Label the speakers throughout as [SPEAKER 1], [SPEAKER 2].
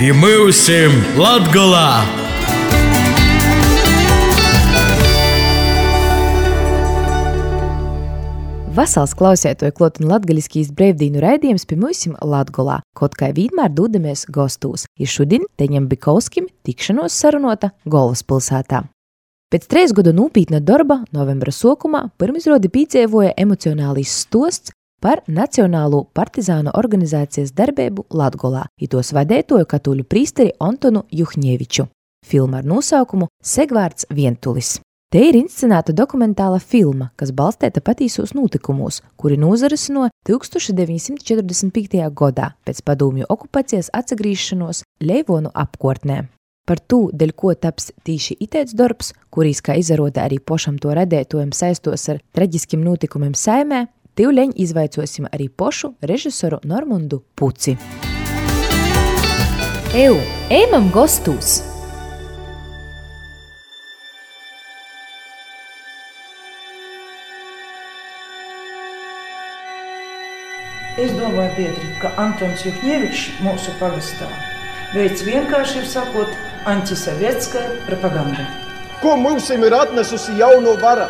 [SPEAKER 1] I myusim Latgolā!
[SPEAKER 2] Vasals klausētoja klotin latgaļiskīs breivdīnu raidījums pie myusim Latgolā, kaut kā vienmēr dūdamies gostūs. I šodien Teņam Bikovskim tikšanos sarunota Golvaspilsātā. Pēc 3 gadu nūpītna darba novembra sokumā pirmizrodi pīdzievoja emocionālīs stosts par Nacionālo partizānu organizācijas darbību Latgolā, i tos vadētoju katoļu prīsteri Antonu Juhņeviču. Filma ar nosaukumu Segvārds Vientulis. Te ir inscenēta dokumentāla filma, kas balstēta patīsos notikumos, kuri nūzarisino 1945. gadā pēc padomju okupācijas atsagrīšanos Leivonu apkortnē. Par tū, deļ ko taps tīši iteids darbs, kurīs, kā izaroda arī pošam to radētojam saistos ar traģiskim notikumiem Saimē, tīvleņ izvaicosim arī pošu režisoru Normundu Puci. Ejam gostūs!
[SPEAKER 3] Es domāju, Pietri, ka Antons Juhņevičs mūsu pagastā veids vienkārši ir sakot antisovietska propaganda.
[SPEAKER 4] Ko mums ir atnesusi jauno vara?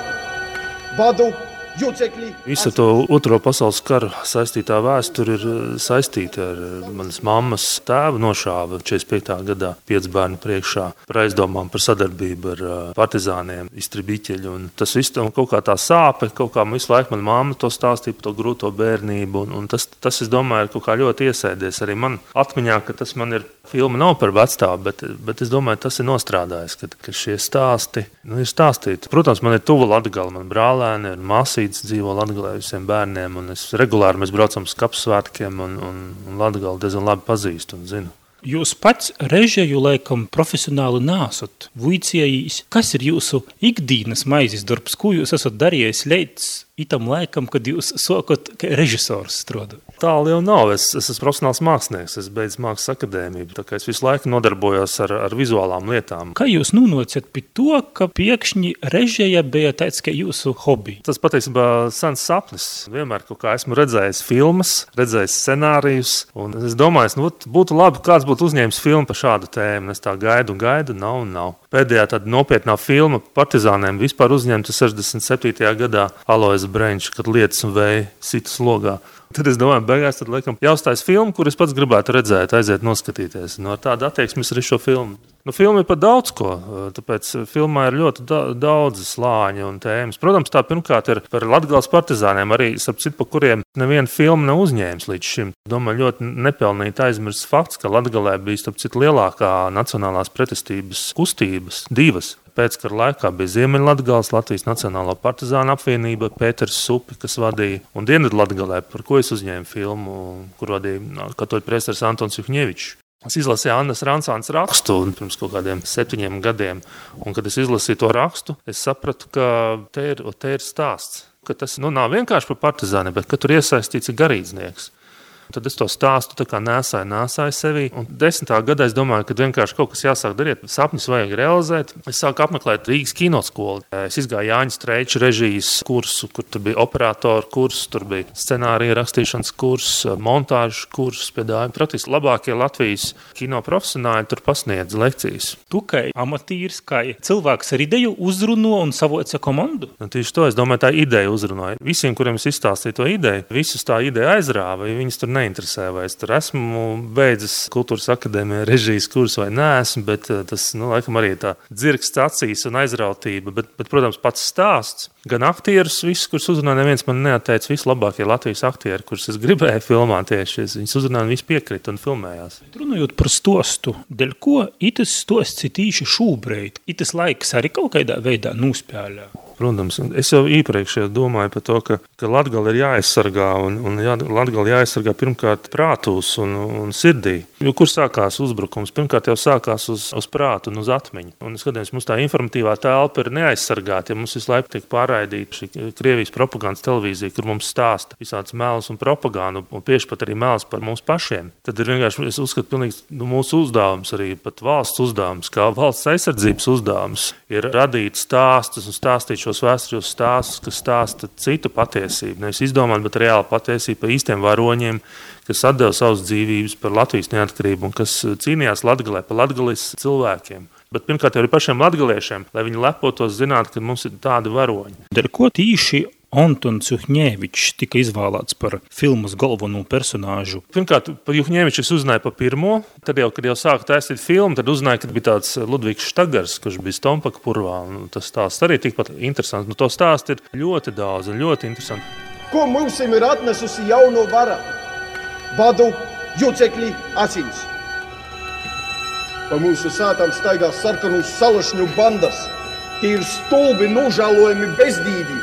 [SPEAKER 4] Badu, jucekļi.
[SPEAKER 5] Visa to Otro pasaules karu saistītā vēsture ir saistīta ar manas mammas tēvu nošāva 45. gadā 5 bērnu priekšā par aizdomām par sadarbību ar partizāniem, iztribiķeļu. Un tas viss tam kaut kā tā sāpe, kaut kā visu laiku mana mamma to stāstīja par to grūto bērnību. Un tas, es domāju, ir kaut kā ļoti iesēdies arī man atmiņā, ka tas man ir filma nav par vecstāvu, bet es domāju, tas ir nostrādājis, ka šie stāsti ir stāstīti. Protams, man ir tuva Latgala, man brālēni, masītes dzīvo Latgalē visiem bērniem, un regulāri mēs braucam uz kapsvētkiem, un Latgalu diezgan labi pazīstu un zinu.
[SPEAKER 6] Jūs pats režēju laikam profesionāli nāsat vuicējīs. Kas ir jūsu ikdīnas maizes darbs? Ko jūs esat darījis līdz itam laikam, kad jūs sākat režisors strādāt?
[SPEAKER 5] Tālu jau nav. Es esmu profesionāls mākslinieks. Es beidzu mākslas akadēmiju. Tā kā es visu laiku nodarbojos ar vizuālām lietām.
[SPEAKER 6] Kā jūs nonācat pie to, ka pēkšņi režēja bija tāds, ka jūsu hobby?
[SPEAKER 5] Tas patiesībā sens sapnis. Vienmēr kaut kā esmu redzējis filmas, redzējis scenārijus. Un es domāju, būtu labi, kāds būtu uzņēmis filmu par šādu tēmu. Es tā gaidu, nav. Pēdējā tāda nopietnā filma partizāniem vispār uzņemta 67. gadā Alois Breņš, kad lietas un vēja sita slogā. Tad es domāju, beigās tad laikam jāuzstājas filmu, kur es pats gribētu redzēt, aiziet noskatīties. No tāda attieksmes arī šo filmu. Filma ir par daudz ko, tāpēc filmā ir ļoti daudz slāņi un tēmas. Protams, tā pirmkārt ir par Latgales partizāniem, arī starp citu, pa kuriem neviena filma nav uzņēmis līdz šim. Domāju, ļoti nepelnīti aizmirsts fakts, ka Latgalē bija starp citu lielākā nacionālās pretestības kustības, 2. Pēckara laikā bija Ziemeļlatgales Latvijas Nacionālā partizāna apvienība, Pēters Supi, kas vadīja, un Dienvidlatgalē, par ko es uzņēmu filmu, kur vadīja katoļu priesteris Antons Juhņevičs. Es izlasīju Annas Rancānas rakstu pirms kaut kādiem 7 gadiem, un kad es izlasīju to rakstu, es sapratu, ka te ir stāsts, ka tas nav vienkārši par partizāniem, bet ka tur iesaistīts ir garīdznieks. Tad es to stāstu tā kā nēsāju sevī. Un 10. gadā es domāju, ka vienkārši kaut kas jāsāk darīt. Sapņus vajag realizēt. Es sāku apmeklēt Rīgas kinoskolu. Es izgāju Jāņa Streiča režijas kursu, kur tur bija operatoru kurs, tur bija scenārija rakstīšanas kurs, montāžas kurs. Praktiski labākie Latvijas kino profesionāļi tur pasniedz lekcijas.
[SPEAKER 6] Tu kā amatīrs, kā cilvēks ar ideju uzruno un savoca komandu?
[SPEAKER 5] Tieši to, es domāju, tā ideja uzrunāja. Visiem, kuriem es izstāstīju to ideju, visus tā ideja aizrāva, ja viņus tur neinteresē, vai es tur esmu beidzis kultūras akadēmijā režijas kursu vai neesmu, bet tas, laikam arī tā dzirksts acīs un aizrautība, bet, protams, pats stāsts, gan aktierus, visus, kurus uzrunāja, neviens man neatteica, visi labākie Latvijas aktieri, kurus es gribēju filmā tieši, viņus uzrunāja un visi piekrita un filmējās.
[SPEAKER 6] Runājot par stostu, dēļ ko itas stosts ir tīši šūbreit, itas laiks arī kaut kādā veidā nūspēlē?
[SPEAKER 5] Protams, es jau iepriekš domāju par to, ka Latgala ir jāaizsargā un Latgala jāaizsargā pirmkārt prātūs un sirdī. Jo kur sākās uzbrukums? Pirmkārt jau sākās uz prātu un uz atmiņu. Un skatījums, mums tā informatīvā telpa ir neaizsargāta, ja mums visu laiku tiek pārraidīta šī Krievijas propagandas televīzija, kur mums stāsta visāds mēls un propagandu un tieši pat arī mēls par mums pašiem. Tad ir vienkārši, es uzskatu, pilnīgi mūsu uzdevums, arī pat valsts uzdevums, kā valsts aizsardzības uzdevums, ir radīt stāstus un stāstīt šos vēstures stāstus, kas stāsta citu patiesību, nevis izdomāt, bet reāli patiesību par īstiem varoņiem, kas atdeva savas dzīvības par Latvijas neatkarību un kas cīnījās Latgalē par latgalis cilvēkiem. Bet pirmkārt jau arī pašiem latgaliešiem, lai viņi lepotos zināt, ka mums ir tādi varoņi.
[SPEAKER 6] Dar ko tīši Antons Juhņevičs tika izvēlēts par filmas galveno personāžu?
[SPEAKER 5] Pirmkārt, par Juhņeviču es uzzināju par pirmo. Tad jau, kad jau sāku taisīt filmu, tad uzzināju, ka bija tāds Ludvigs Štagars, kurš bija Stompaka purvā. Tas stāsts arī tikpat interesants. To stāstu ir ļoti daudz un ļoti interesanti.
[SPEAKER 4] Ko mums ir atnesusi jauno vara? Badu, jucekļi, asins. Pa mūsu sātām staigās sarkanu salašņu bandas. Tie ir stulbi, nožēlojami bezdīvi.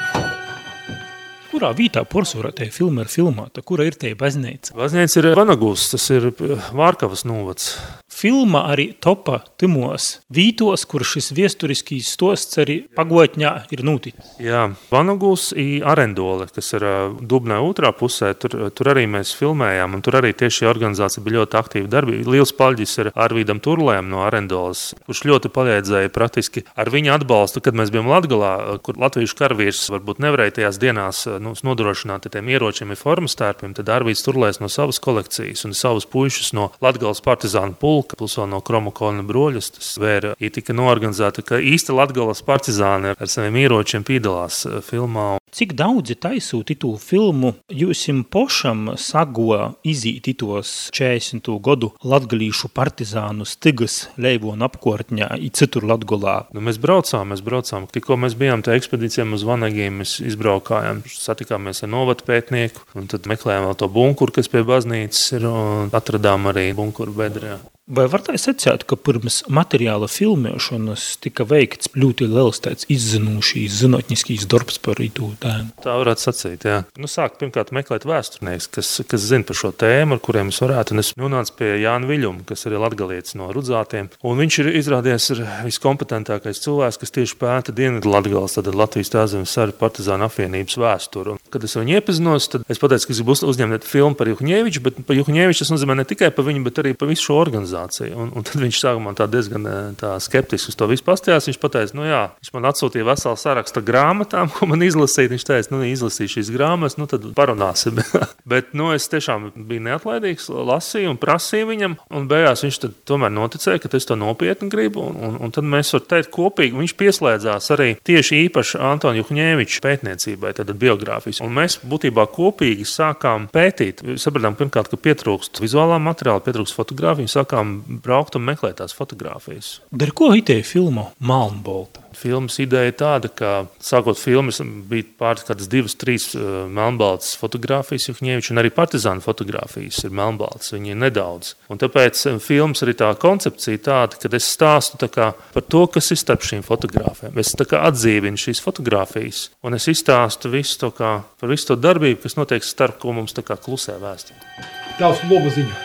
[SPEAKER 6] Kurā vītā porcelāna te filma ir filmāta? Kura ir te baznīca?
[SPEAKER 5] Baznīca ir Vanagūs, tas ir Vārkavas novads.
[SPEAKER 6] Filma arī topa timos vītos, kur šis viesturiskīs stosts arī pagotņā ir noticis.
[SPEAKER 5] Jā, Vanagūs i Arendole, kas ir Dubnai otrā pusē, tur arī mēs filmējām, un tur arī tieši šī organizācija bija ļoti aktīva darbi. Liels paļģis ir Arvīdam Turlējam no Arendoles, kurš ļoti palīdzēja praktiski ar viņa atbalstu, kad mēs bijām Latgalā, kur latviešu karavīrs varbūt nevarēja tajās dienās nodrošināt tiem ieročiem ir formas tērpiem, tad Arvīds Turlējs no savas kolekcijas un savus puišus no Latgales partizānu pulka, plus vēl no Kromokolna broļus, tas vēra, tika noorganizēta, ka īsti Latgales partizāni ar saviem ieročiem pīdalās filmā.
[SPEAKER 6] Cik daudzi taisūt itū filmu jūsim pošam sago izīt itos 40. godu latgalīšu partizānu stigas leivonu apkortņā i citur Latgolā?
[SPEAKER 5] Mēs braucām. Tikko mēs bijām tā ekspedīcijām uz Vanagiem, mēs izbraukājām, satikāmies ar novadu pētnieku, un tad meklējām vēl to bunkuru, kas pie baznīcas ir, un atradām arī bunkuru bedrē.
[SPEAKER 6] Vai var tā secēt, ka pirms materiāla filmēšanas tika veikts ļoti liels tāds izzinūšīs, zinotņiskīs darbs par itū tēmu?
[SPEAKER 5] Tā varētu sacīt, jā. Sāk pirmkārt meklēt vēsturnieks, kas zina par šo tēmu, ar kuriem es varētu. Un es nonācu pie Jāna Viļuma, kas ir latgalietis no Rudzātiem. Un viņš ir izrādies viskompetentākais cilvēks, kas tieši pēta Dienvidu Latgales, tad Latvijas Tēvzemes Saru partizānu apvienības vēsturi. Un, kad es viņu iepazinos, tad es pateicu, ka es gribu uzņemt filmu par Juhņeviču, bet par Juhņeviču tas nozīmē ne tikai par viņu, bet arī par visu šo organizāciju. Un tad viņš sākumā diezgan skeptiski uz to visu pastījās. Viņš pateica, viņš man atsūtīja veselu sarakstu grāmatām, ko man izlasīt. Viņš teica, izlasīju šīs grāmatas, tad parunāsim. Bet es tiešām biju neatlaidīgs, lasīju un prasīju viņam, un beigās viņš tad tomēr noticēja, ka es to nopietni gribu, un tad mēs var teikt kopīgi, viņš pieslēdzās arī tieši īpaši Antona Juhņeviča pētniecībai, tad biogrāfijas. Un mēs būtībā kopīgi sākām pētīt. Sapratām pirmkārt, ka pietrūkst vizuālā materiāla, pietrūkst fotogrāfiju, sākām braukt un meklēt tās fotogrāfijas.
[SPEAKER 6] Dar ko itē filmu Melnbalta?
[SPEAKER 5] Filmas ideja tāda, ka sākot filmas bija kādas 2-3 melnbaltas fotogrāfijas Juhņeviča, un arī partizānu fotogrāfijas ir melnbaltas, viņi ir nedaudz. Un tāpēc filmas arī tā koncepcija tāda, kad es stāstu par to, kas ir starp šīm fotogrāfijām. Es atdzīvinu šīs fotogrāfijas, un es izstāstu visu par visu to darbību, kas notiek starp, ko mums klusē vēstīja.
[SPEAKER 7] Tavs loba ziņu.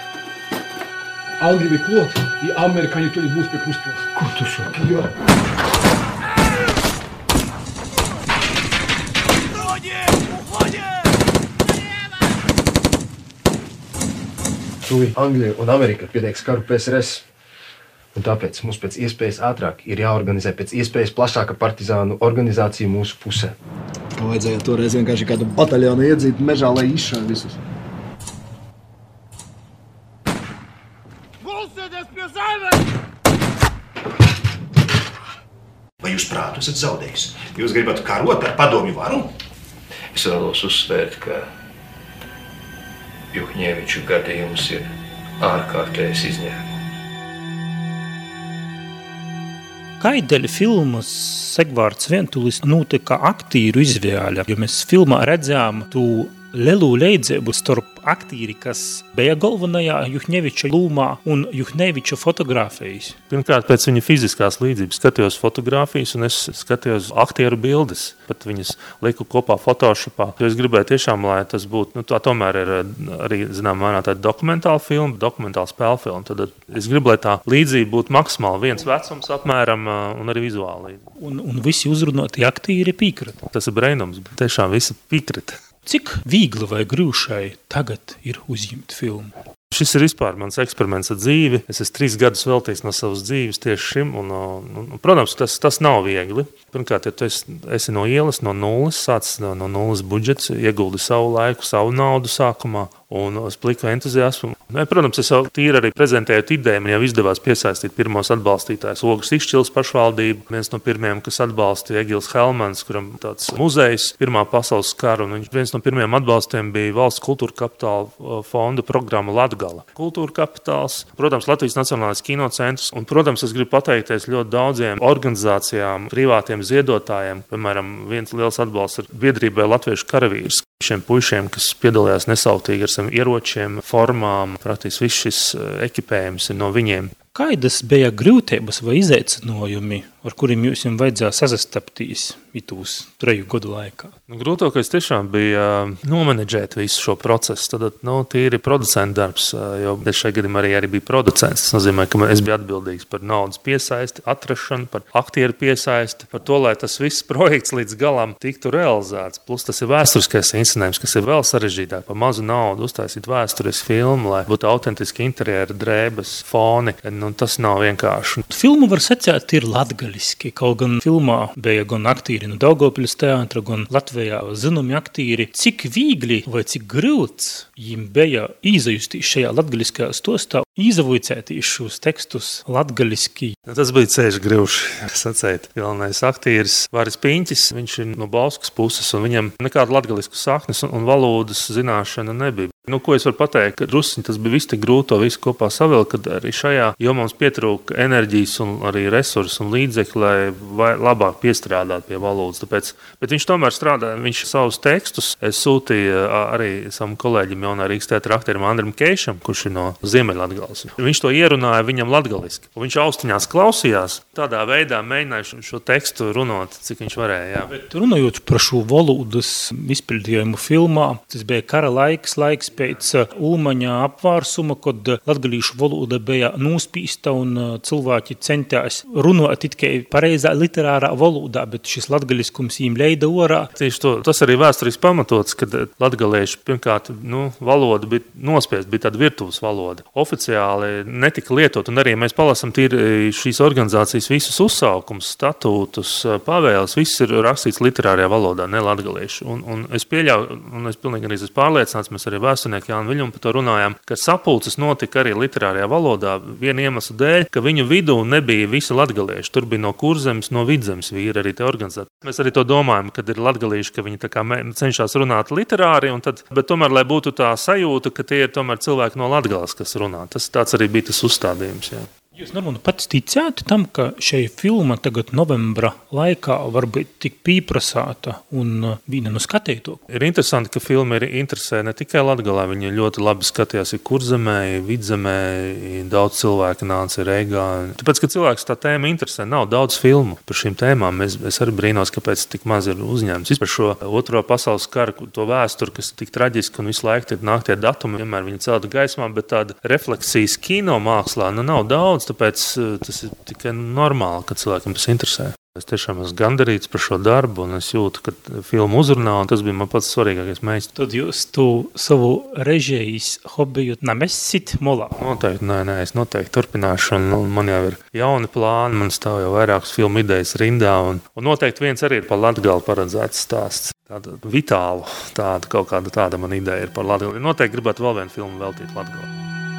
[SPEAKER 7] Angļi bija klot, ja amerikāņi tuļi būs pie Kruspils.
[SPEAKER 6] Kur tu šoki?
[SPEAKER 7] Jā. Tuvi Anglija un Amerika pieteiks karu PSRS. Un tāpēc mums pēc iespējas ātrāk ir jāorganizē pēc iespējas plašāka partizānu organizācija mūsu pusē.
[SPEAKER 4] Vajadzēja toreiz vienkārši kādu bataljonu iedzīt mežā, lai izšāja visus.
[SPEAKER 8] Vai jūs prātu esat zaudējis? Jūs gribat karot ar padomju varu?
[SPEAKER 9] Es vēlos uzsvērt, ka Juhņeviču gadījums ir ārkārtējs izņēmums.
[SPEAKER 6] Kaideļ filmas Segvārds Vientulis notika aktīru izvēle, jo mēs filmā redzējām tu lielu leidzēbu starp aktīri, kas bija galvenajā Juhņeviča lūmā un Juhņeviča fotogrāfijas.
[SPEAKER 5] Pirmkārt, pēc viņa fiziskās līdzības skatījos fotogrāfijas un es skatījos aktieru bildes, pat viņas liku kopā Photoshopā. Jo es gribēju tiešām, lai tas būtu, tā tomēr ir arī, mērā tāda dokumentāla filma, dokumentāla spēle filma. Tad es gribu, lai tā līdzība būtu maksimāli viens vecums apmēram un arī vizuāli.
[SPEAKER 6] Un visi uzrunāti aktīri piekrita.
[SPEAKER 5] Tas ir breinums, bet tiešām visi piekrita.
[SPEAKER 6] Cik viegli vai grūšai tagad ir uzņemt filmu?
[SPEAKER 5] šis ir vispār mans eksperiments ar dzīvi. Es esmu 3 gadus veltījis no savas dzīves tieši šim, un protams, tas nav viegli. Pirmkārt, ja tu esi no ielas, no nulles, sācis no nulles budžets, ieguldi savu laiku, savu naudu sākumā, un uz pliku entuziasmu. Protams, es jau tīri arī prezentējot ideju, man jau izdevās piesaistīt pirmos atbalstītājus Ogres Izšķiles pašvaldību. Viens no pirmajiem, kas atbalstīja Egils Helmans, kuram tāds muzejs Pirmā pasaules kara, un viens no pirmajiem atbalstiem bija Valsts kultūra kapitāla fonda programma Latgala. Kultūra kapitāls, protams, Latvijas Nacionālais kinocentrs, un, protams, es gribu pateikties ļoti daudziem organizācijām, privātiem ziedotājiem. Piemēram, viens liels atbalsts ir biedrībai Latviešu karavīrs. Šiem puišiem, kas piedalījās nesautīgi ar saviem ieročiem, formām, praktiski viss šis ekipējums ir no viņiem.
[SPEAKER 6] Kādas bija grūtības vai izaicinājumi, ar kuriem jums vajadzēja sazastaptīs itūs 3 gadu laikā?
[SPEAKER 5] Grūtākais tiešām bija nomenedžēt visu šo procesu. Tad, tīri producenta darbs, jo es šajā gadījumā arī biju producents. Tas nozīmē, ka es biju atbildīgs par naudas piesaisti, atrašanu, par aktieru piesaisti, par to, lai tas viss projekts līdz galam tiktu realizēts. Plus tas ir vēsturiskais inscenējums, kas ir vēl sarežģītāk. Par mazu naudu uztaisīt vēsturisku filmu, lai būtu autentiski interjeri, drēbes, foni. Tas nav vienkārši.
[SPEAKER 6] Filmu var secēt ir latgaliski, kaut gan filmā bija gan aktīri no Daugavpils teātra, gan Latvijā zinomi aktīri. Cik viegli vai cik grūts viņiem bija izajustīt šajā latgaliskajā stostā, izavoicētīs šos tekstus latgaliski?
[SPEAKER 5] Tas bija ceļš grūši, sacēt. Galvenais aktīris Varis Piņķis, viņš ir no Bauskas puses, un viņam nekāda latgalisku saknes un valodas zināšana nebija. Ko es varu pateikt, ka drusciņi tas bija viss tik grūti to visu kopā savilkt, kad arī šajā jomā mums pietrūka enerģijas un arī resursu un līdzekļu, lai labāk piestrādāt pie valodas. Bet viņš tomēr strādāja, viņš savus tekstus sūtīja arī savam kolēģim jaunā Rīgas teātra aktierim Andrim Keišam, kurš ir no Ziemeļlatgales. Viņš to ierunāja viņam latgaliski. Viņš austiņās klausījās, tādā veidā mēģināja šo tekstu runāt, cik viņš varēja. Jā.
[SPEAKER 6] Bet runājot par šo valodas izpildījumu filmā, tas bija kara laiks pēc Ulmaņa apvārsuma, kad latgalīšu valoda bija nospīsta un cilvēki centās runāt tikai pareizā literārā valodā, bet šis latgaliskums viņiem leida orā.
[SPEAKER 5] Tieši to, tas arī vēsturiski pamatots, kad latgalieši pirmkārt valoda bija nospiest, bija tāda virtuves valoda. Oficiāli netika lietot, un arī mēs palasam šīs organizācijas visus uzsaukums, statūtus, pavēles, viss ir rakstīts literārajā valodā, ne latgalieši. Un es pieļauju, un es pilnīgi arī esmu pārliecināts, mēs arī vēsturnieki Jānu Viļņumu par to runājām, ka sapulces notika arī literārajā valodā viena iemesla dēļ, ka viņu vidū nebija visi latgalieši. Tur bija no Kurzemes, no Vidzemes vīri arī te organizēti. Mēs arī to domājam, kad ir latgalieši, ka viņi tā kā cenšas runāt literāri, bet tomēr, lai būtu tā sajūta, ka tie ir tomēr cilvēki no Latgales, kas runā. Tas tāds arī bija tas uzstādījums. Jā.
[SPEAKER 6] Jūs, Normund, pats ticētu tam, ka šī filma tagad novembra laikā var būt tik pieprasāta un viena no skatīto?
[SPEAKER 5] Ir interesanti, ka filma interesē ne tikai Latgalē, viņa ļoti labi skatījās ir Kurzemē, Vidzemē, daudz cilvēku nāca Reigā. Tāpēc, ka cilvēks tā tēma interesē, nav daudz filmu par šīm tēmām. Es arī brīnos, kāpēc tik maz ir uzņēmums. Par šo Otro pasaules karu, to vēsturi, kas ir tik traģiski un visu laiku nāk tie datumi, vienmēr viņa celta gaismā, bet tāda refleksijas kino mākslā nav daudz. Tāpēc tas ir tikai normāli, ka cilvēkiem tas interesē. Es tiešām esmu gandarīts par šo darbu, un es jūtu, ka filmu uzrunā, un tas bija man pats svarīgākais mērķis.
[SPEAKER 6] Tad jūs tu savu režijas hobiju nemesit molā?
[SPEAKER 5] Noteikti, nē, es noteikti turpināšu, un man jau ir jauni plāni, man stāv jau vairākas filmu idejas rindā, un noteikti viens arī ir par Latgali paredzēts stāsts. Tāda vitālu, kaut kāda tāda man ideja ir par Latgali. Noteikti gribētu vēl vienu filmu veltīt Latgali.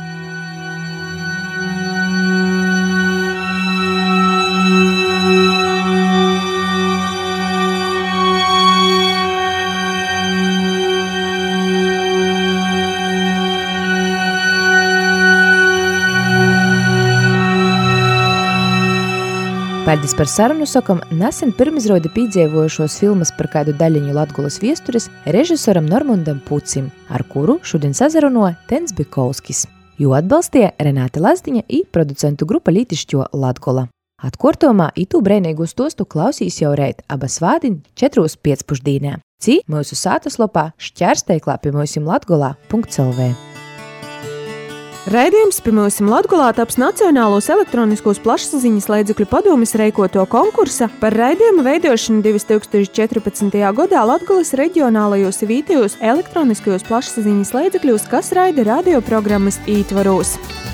[SPEAKER 2] Paldies par sarunu sakam nesen pirmizrodi piedzīvojušos filmas par kādu daļiņu Latgulas viesturis režisoram Normundam Pucim, ar kuru šodien sazarunoja Tens Bikovskis, jo atbalstīja Renāte Lazdiņa i producentu grupa Lītišķo Latgola. Atkortomā itū breinīgu stostu klausīs jau reit abas vādiņ 4:15. Ci mūsu sātaslopā šķērsteiklā pie mūsim latgolā.lv.
[SPEAKER 10] Raidījums pie mums Latgolā taps Nacionālos elektroniskos plašsaziņas līdzekļu padomes reikoto konkursa par raidījuma veidošanu 2014. gadā Latgolas reģionālajos vietējos elektroniskajos plašsaziņas līdzekļos, kas raida radioprogrammas ītvaros.